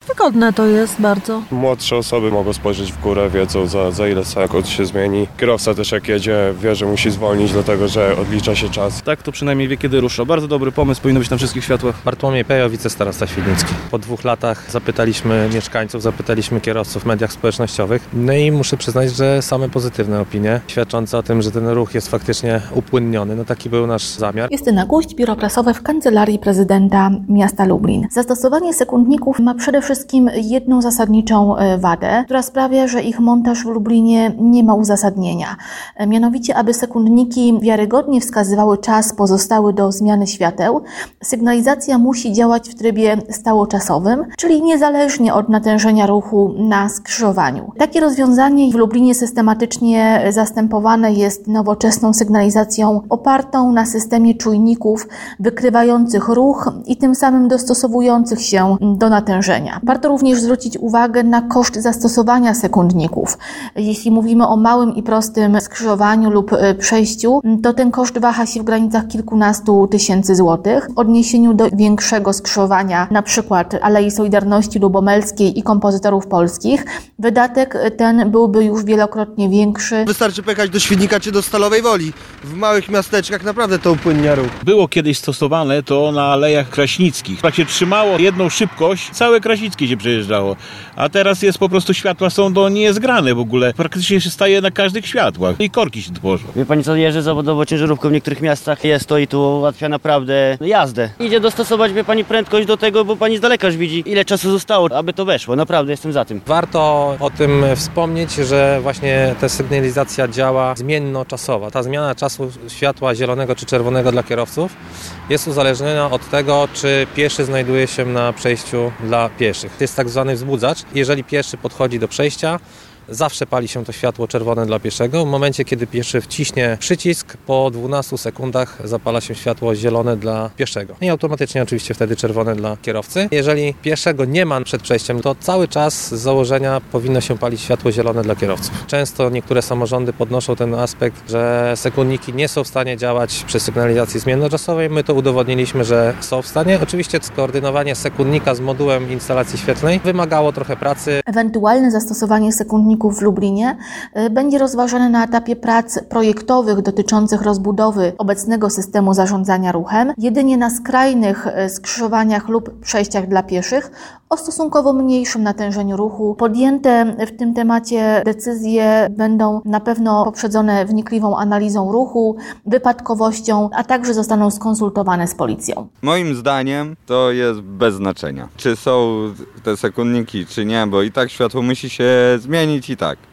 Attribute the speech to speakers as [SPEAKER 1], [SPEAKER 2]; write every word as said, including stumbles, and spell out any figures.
[SPEAKER 1] Wygodne to jest bardzo.
[SPEAKER 2] Młodsze osoby mogą spojrzeć w górę, wiedzą za, za ile sekund się zmieni. Kierowca też jak jedzie, wie, że musi zwolnić, dlatego że odlicza się czas.
[SPEAKER 3] Tak to przynajmniej wie, kiedy rusza. Bardzo dobry pomysł, powinno być na wszystkich światłach.
[SPEAKER 4] Bartłomiej Pejo, wicestarosta świdnicki. Po dwóch latach zapytaliśmy mieszkańców, zapytaliśmy kierowców w mediach społecznościowych. No i muszę przyznać, że same pozytywne opinie, świadczące o tym, że ten ruch jest faktycznie upłynniony. No taki był nasz zamiar.
[SPEAKER 5] Justyna Guść, biuro prasowe w Kancelarii Prezydenta Miasta Lublin. Zastosowanie sekundników ma przede wszystkim jedną zasadniczą wadę, która sprawia, że ich montaż w Lublinie nie ma uzasadnienia. Mianowicie, aby sekundniki wiarygodnie wskazywały czas pozostały do zmiany świateł, sygnalizacja musi działać w trybie stałoczasowym, czyli niezależnie od natężenia ruchu na skrzyżowaniu. Takie rozwiązanie w Lublinie systematycznie zastępowane jest nowoczesną sygnalizacją opartą na systemie czujników wykrywających ruch i tym samym dostosowujących się do natężenia. Warto również zwrócić uwagę na koszt zastosowania sekundników. Jeśli mówimy o małym i prostym skrzyżowaniu lub przejściu, to ten koszt waha się w granicach kilkunastu tysięcy złotych. W odniesieniu do większego skrzyżowania, na przykład Alei Solidarności Lubomelskiej i Kompozytorów Polskich, wydatek ten byłby już wielokrotnie większy.
[SPEAKER 6] Wystarczy pojechać do Świdnika czy do Stalowej Woli. W małych miasteczkach naprawdę to upłynnia ruch.
[SPEAKER 7] Było kiedyś stosowane to na Alejach Kraśnickich. Jak się trzymało jedną szybkość, całe Kraśnickie się przejeżdżało. A teraz jest po prostu, światła są do niezgrane w ogóle. Praktycznie się staje na każdych światłach i korki się tworzą.
[SPEAKER 8] Wie pani co, jeżdżę zawodowo ciężarówką w niektórych miastach. Jest to i tu ułatwia naprawdę jazdę. Idzie dostosować, wie pani, prędkość do tego, bo pani z daleka już widzi, ile czasu zostało, aby to weszło. Naprawdę jestem za tym.
[SPEAKER 4] Warto o tym wspomnieć, że właśnie ta sygnalizacja działa zmienno-czasowa. Ta zmiana czasu światła zielonego czy czerwonego dla kierowców jest uzależniona od tego, czy pieszy znajduje się na przejściu dla pieszych. To jest tak zwany wzbudzacz. Jeżeli pieszy podchodzi do przejścia, zawsze pali się to światło czerwone dla pieszego. W momencie, kiedy pieszy wciśnie przycisk, po dwunastu sekundach zapala się światło zielone dla pieszego. I automatycznie oczywiście wtedy czerwone dla kierowcy. Jeżeli pieszego nie ma przed przejściem, to cały czas z założenia powinno się palić światło zielone dla kierowców. Często niektóre samorządy podnoszą ten aspekt, że sekundniki nie są w stanie działać przy sygnalizacji zmiennoczasowej. My to udowodniliśmy, że są w stanie. Oczywiście skoordynowanie sekundnika z modułem instalacji świetlnej wymagało trochę pracy.
[SPEAKER 5] Ewentualne zastosowanie sekundników w Lublinie będzie rozważane na etapie prac projektowych dotyczących rozbudowy obecnego systemu zarządzania ruchem. Jedynie na skrajnych skrzyżowaniach lub przejściach dla pieszych o stosunkowo mniejszym natężeniu ruchu. Podjęte w tym temacie decyzje będą na pewno poprzedzone wnikliwą analizą ruchu, wypadkowością, a także zostaną skonsultowane z policją.
[SPEAKER 9] Moim zdaniem to jest bez znaczenia, czy są te sekundniki, czy nie, bo i tak światło musi się zmienić i tak.